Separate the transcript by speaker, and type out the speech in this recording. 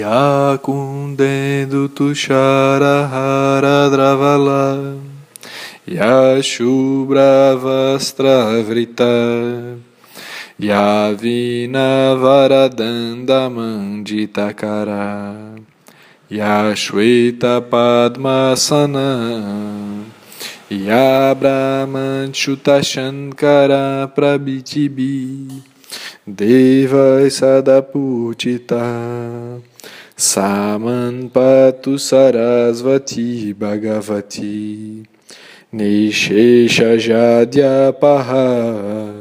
Speaker 1: Yakundendu Tusharahara Dravala Yashubhravastravrita Yavina Varadanda Manditakara Yashweta Padmasana Yabrahmanchuta Shankara Prabhitibi Deva Sadaputita Samanpatu Sarasvati Bhagavati Nishesha Jadya Paha